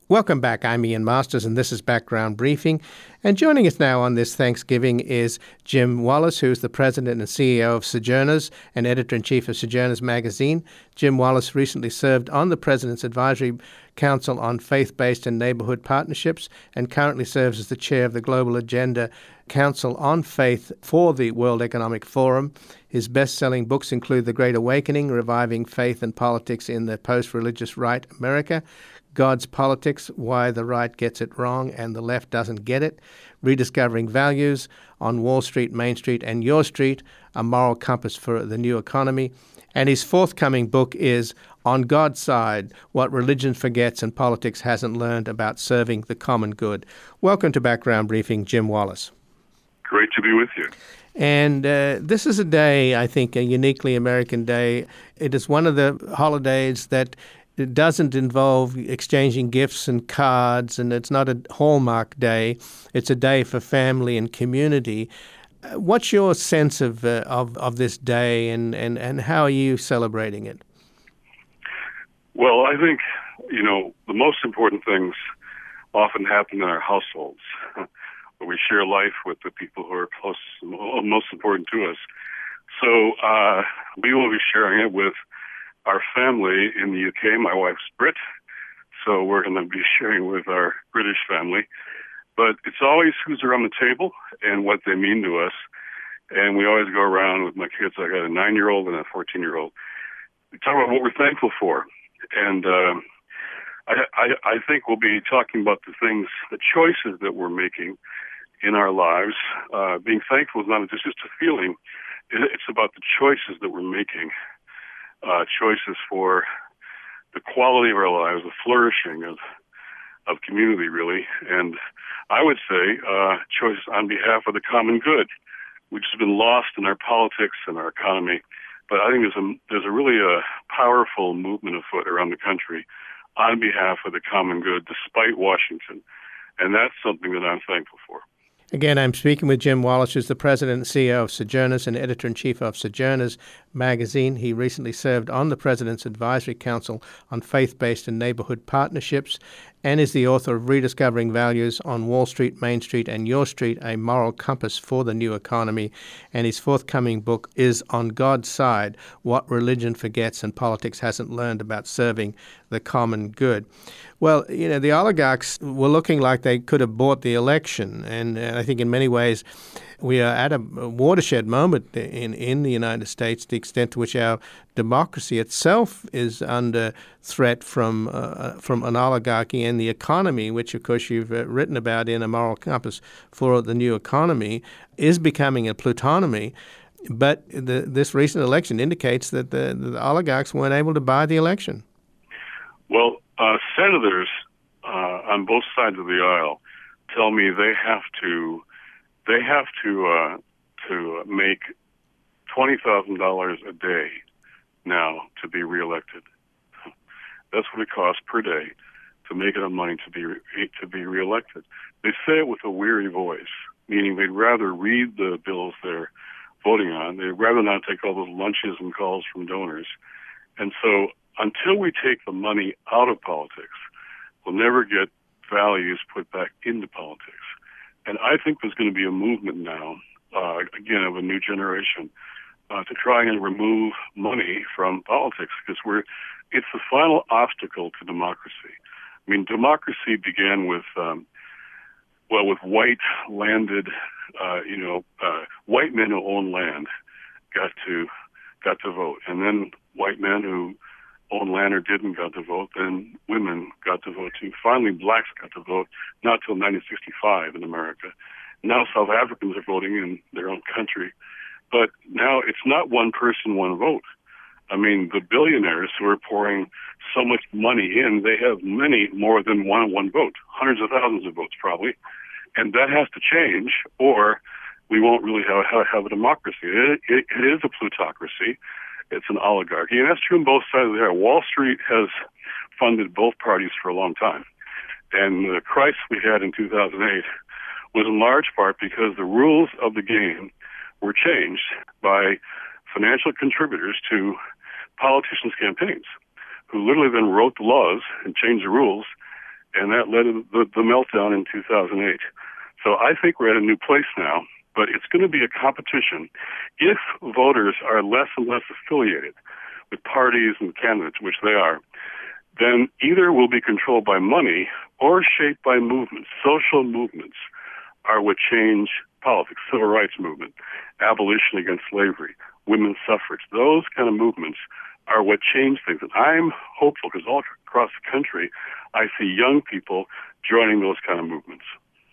Welcome back. I'm Ian Masters, and this is Background Briefing. And joining us now on this Thanksgiving is Jim Wallis, who's the president and CEO of Sojourners and editor-in-chief of Sojourners magazine. Jim Wallis recently served on the President's Advisory Council on Faith-Based and Neighborhood Partnerships and currently serves as the chair of the Global Agenda Council on Faith for the World Economic Forum. His best-selling books include The Great Awakening, Reviving Faith and Politics in the Post-Religious Right America, God's Politics, Why the Right Gets It Wrong and the Left Doesn't Get It, Rediscovering Values, On Wall Street, Main Street, and Your Street, A Moral Compass for the New Economy. And his forthcoming book is On God's Side, What Religion Forgets and Politics Hasn't Learned About Serving the Common Good. Welcome to Background Briefing, Jim Wallis. Great to be with you. And this is a day, I think, a uniquely American day. It is one of the holidays that it doesn't involve exchanging gifts and cards, and it's not a Hallmark day. It's a day for family and community. What's your sense of this day, and how are you celebrating it? Well, I think, the most important things often happen in our households, where we share life with the people who are close, most important to us. So we will be sharing it with our family in the UK. My wife's Brit, so we're going to be sharing with our British family. But it's always who's around the table and what they mean to us. And we always go around with my kids. I got a 9-year-old and a 14-year-old. We talk about what we're thankful for. And I think we'll be talking about the things, the choices that we're making in our lives. Being thankful is not just a feeling. It's about the choices that we're making. Choices for the quality of our lives, the flourishing of community, really. And I would say choices on behalf of the common good, which has been lost in our politics and our economy. But I think there's a really powerful movement afoot around the country on behalf of the common good, despite Washington. And that's something that I'm thankful for. Again, I'm speaking with Jim Wallis, who's the president and CEO of Sojourners and editor-in-chief of Sojourners magazine. He recently served on the President's Advisory Council on Faith-Based and Neighborhood Partnerships and is the author of Rediscovering Values, On Wall Street, Main Street, and Your Street, A Moral Compass for the New Economy. And his forthcoming book is On God's Side, What Religion Forgets and Politics Hasn't Learned About Serving the Common Good. Well, the oligarchs were looking like they could have bought the election. And I think in many ways we are at a watershed moment in the United States, the extent to which our democracy itself is under threat from an oligarchy, and the economy, which, of course, you've written about in A Moral Compass for the New Economy, is becoming a plutonomy. But this recent election indicates that the oligarchs weren't able to buy the election. Well, senators on both sides of the aisle tell me they have to make $20,000 a day now to be reelected. That's what it costs per day to make enough money to be reelected. They say it with a weary voice, meaning they'd rather read the bills they're voting on. They'd rather not take all those lunches and calls from donors. And so until we take the money out of politics, we'll never get values put back into politics. And I think there's going to be a movement now, again, of a new generation, to try and remove money from politics, because it's the final obstacle to democracy. I mean, democracy began with white landed, white men who own land got to vote, and then white men who owned land or didn't got to vote, then women got to vote too. Finally, blacks got to vote, not till 1965 in America. Now South Africans are voting in their own country. But now it's not one person, one vote. I mean, the billionaires who are pouring so much money in, they have many more than one vote, hundreds of thousands of votes probably. And that has to change, or we won't really have a democracy. It is a plutocracy. It's an oligarchy. And that's true on both sides of the aisle. Wall Street has funded both parties for a long time. And the crisis we had in 2008 was in large part because the rules of the game were changed by financial contributors to politicians' campaigns, who literally then wrote the laws and changed the rules and that led to the meltdown in 2008. So I think we're at a new place now, but it's going to be a competition. If voters are less and less affiliated with parties and candidates, which they are, then either will be controlled by money or shaped by movements. Social movements are what change politics. Civil rights movement, abolition against slavery, women's suffrage. Those kind of movements are what change things. And I'm hopeful because all across the country, I see young people joining those kind of movements.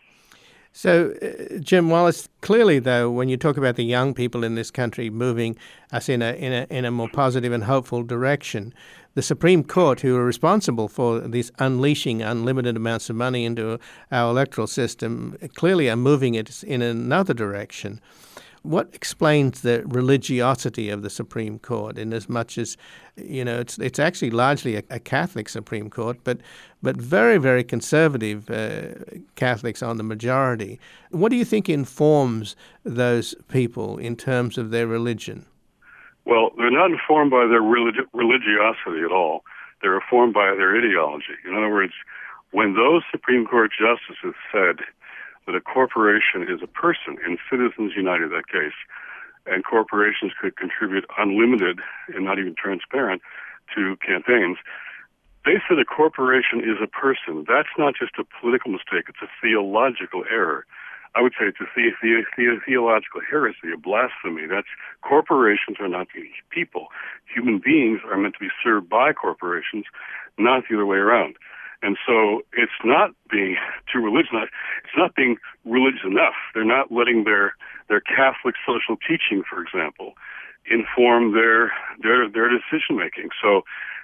So, Jim Wallis, clearly, though, when you talk about the young people in this country moving us in a more positive and hopeful direction, the Supreme Court, who are responsible for this unleashing unlimited amounts of money into our electoral system, clearly are moving it in another direction. What explains the religiosity of the Supreme Court, in as much as, it's actually largely a Catholic Supreme Court, but very, very conservative Catholics on the majority. What do you think informs those people in terms of their religion? Well, they're not informed by their religiosity at all. They're informed by their ideology. In other words, when those Supreme Court justices said that a corporation is a person, in Citizens United, that case, and corporations could contribute unlimited and not even transparent to campaigns, they said a corporation is a person. That's not just a political mistake, it's a theological error. I would say it's a theological heresy, a blasphemy. That's corporations are not people. Human beings are meant to be served by corporations, not the other way around. And so it's not being too religious. It's not being religious enough. They're not letting their Catholic social teaching, for example, inform their decision making. So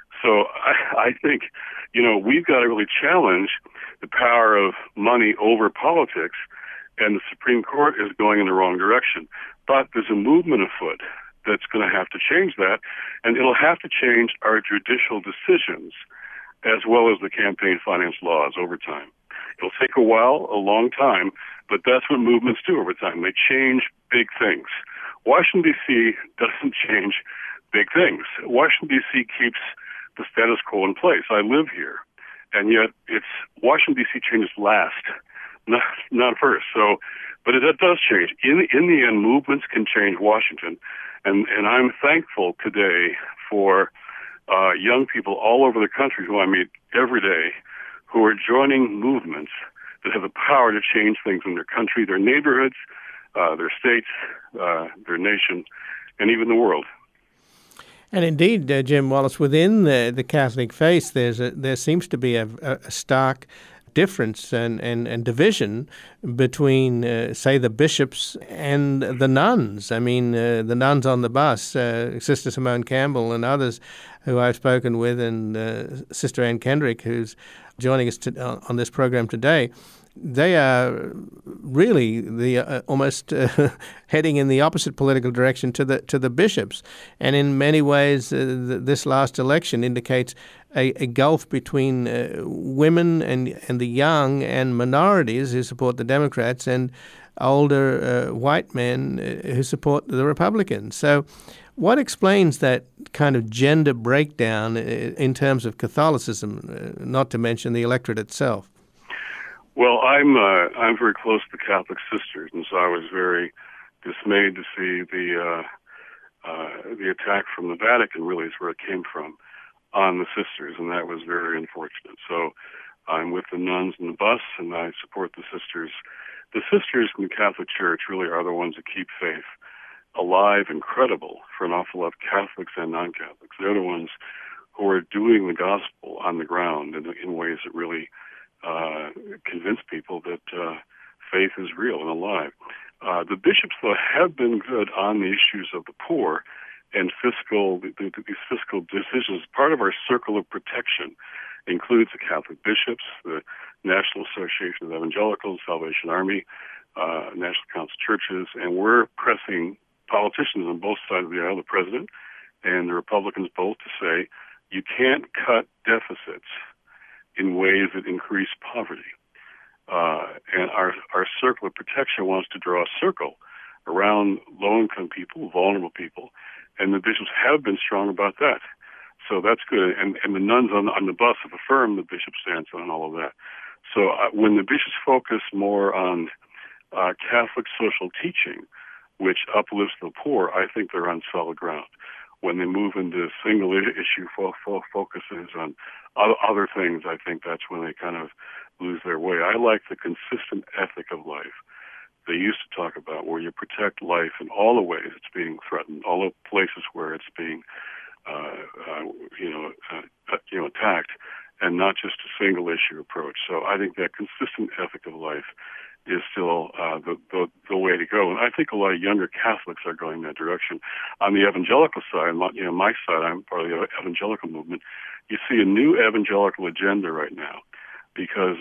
I think we've got to really challenge the power of money over politics, and the Supreme Court is going in the wrong direction. But there's a movement afoot that's going to have to change that, and it'll have to change our judicial decisions as well as the campaign finance laws over time. It'll take a while, a long time, but that's what movements do over time. They change big things. Washington, D.C. doesn't change big things. Washington, D.C. keeps the status quo in place. I live here, and yet Washington, D.C. changes last, not first. So, but it does change. In the end, movements can change Washington, and I'm thankful today for young people all over the country who I meet every day who are joining movements that have the power to change things in their country, their neighborhoods, their states, their nation, and even the world. And indeed, Jim Wallis, within the Catholic faith, there seems to be a stark difference and division between, say, the bishops and the nuns. I mean, the nuns on the bus, Sister Simone Campbell and others who I've spoken with, and Sister Ann Kendrick, who's joining us on this program today. They are really almost heading in the opposite political direction to the bishops, and in many ways, this last election indicates a gulf between women and the young and minorities who support the Democrats and older white men who support the Republicans. So, what explains that kind of gender breakdown in terms of Catholicism, not to mention the electorate itself? Well, I'm very close to Catholic sisters, and so I was very dismayed to see the attack from the Vatican. Really, is where it came from, on the sisters, and that was very unfortunate. So I'm with the nuns in the bus, and I support the sisters. The sisters in the Catholic Church really are the ones that keep faith alive and credible for an awful lot of Catholics and non-Catholics. They're the ones who are doing the gospel on the ground in ways that really convince people that faith is real and alive. The bishops, though, have been good on the issues of the poor and these fiscal decisions. Part of our circle of protection includes the Catholic bishops, the National Association of Evangelicals, Salvation Army, National Council Churches, and we're pressing politicians on both sides of the aisle, the president and the Republicans both, to say you can't cut deficits in ways that increase poverty. And our circle of protection wants to draw a circle around low-income people, vulnerable people, and the bishops have been strong about that. So that's good. And the nuns on the bus have affirmed the bishop's stance on all of that. So when the bishops focus more on Catholic social teaching, which uplifts the poor, I think they're on solid ground. When they move into single issue focuses on other things, I think that's when they kind of lose their way. I like the consistent ethic of life they used to talk about, where you protect life in all the ways it's being threatened, all the places where it's being attacked, and not just a single issue approach. So I think that consistent ethic of life is still the way to go. And I think a lot of younger Catholics are going that direction. On the evangelical side, my side, I'm part of the evangelical movement, you see a new evangelical agenda right now because,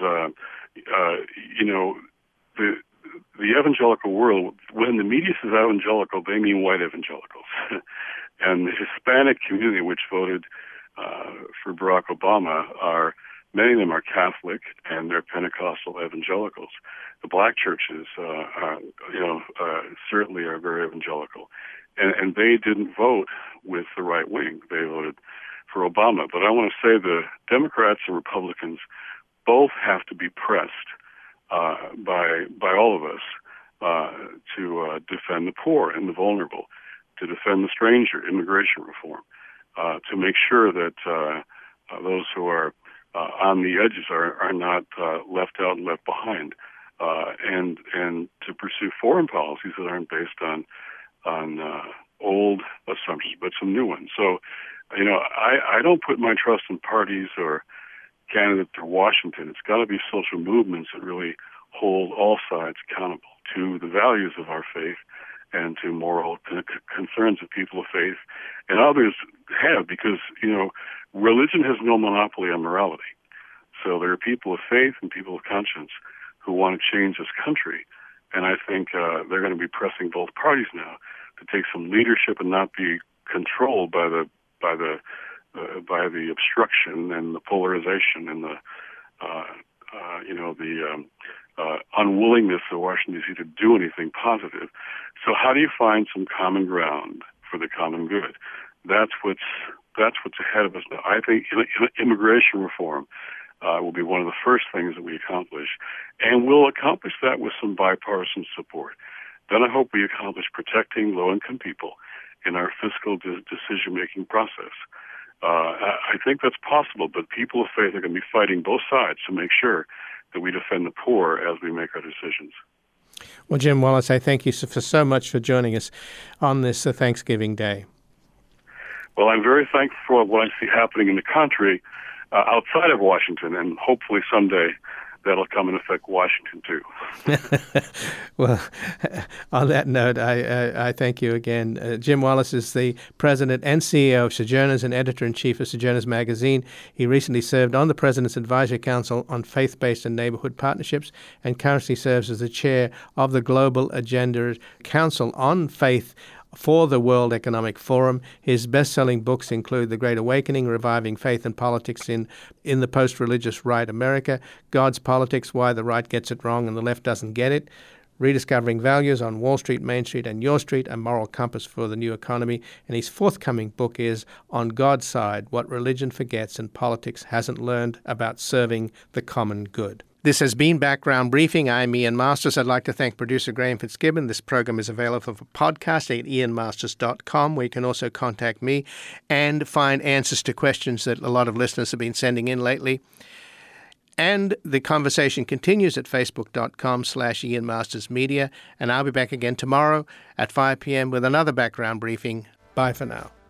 the evangelical world, when the media says evangelical, they mean white evangelicals. And the Hispanic community, which voted for Barack Obama, many of them are Catholic and they're Pentecostal evangelicals. The black churches, certainly are very evangelical, and they didn't vote with the right wing. They voted for Obama. But I want to say the Democrats and Republicans both have to be pressed by all of us to defend the poor and the vulnerable, to defend the stranger, immigration reform, to make sure that those who are on the edges are not left out and left behind, and to pursue foreign policies that aren't based on old assumptions, but some new ones. So, I don't put my trust in parties or candidates or Washington. It's got to be social movements that really hold all sides accountable to the values of our faith and to moral concerns of people of faith, and others have, because, religion has no monopoly on morality. So there are people of faith and people of conscience who want to change this country, and I think they're going to be pressing both parties now to take some leadership and not be controlled by the obstruction and the polarization and the unwillingness of Washington D.C. to do anything positive. So how do you find some common ground for the common good? That's what's ahead of us now. I think immigration reform will be one of the first things that we accomplish, and we'll accomplish that with some bipartisan support. Then I hope we accomplish protecting low-income people in our fiscal decision-making process. I think that's possible, but people of faith are going to be fighting both sides to make sure that we defend the poor as we make our decisions. Well, Jim Wallis, I thank you so much for joining us on this Thanksgiving Day. Well, I'm very thankful for what I see happening in the country outside of Washington, and hopefully someday that'll come and affect Washington too. Well, on that note, I thank you again. Jim Wallis is the president and CEO of Sojourners and editor-in-chief of Sojourners Magazine. He recently served on the President's Advisory Council on Faith-Based and Neighborhood Partnerships and currently serves as the chair of the Global Agenda Council on Faith for the World Economic Forum. His best-selling books include The Great Awakening, Reviving Faith and Politics in the Post-Religious Right America, God's Politics, Why the Right Gets It Wrong and the Left Doesn't Get It, Rediscovering Values on Wall Street, Main Street, and Your Street, A Moral Compass for the New Economy. And his forthcoming book is On God's Side, What Religion Forgets and Politics Hasn't Learned About Serving the Common Good. This has been Background Briefing. I'm Ian Masters. I'd like to thank producer Graham Fitzgibbon. This program is available for podcast at ianmasters.com, where you can also contact me and find answers to questions that a lot of listeners have been sending in lately. And the conversation continues at facebook.com/ianmastersmedia. And I'll be back again tomorrow at 5 p.m. with another Background Briefing. Bye for now.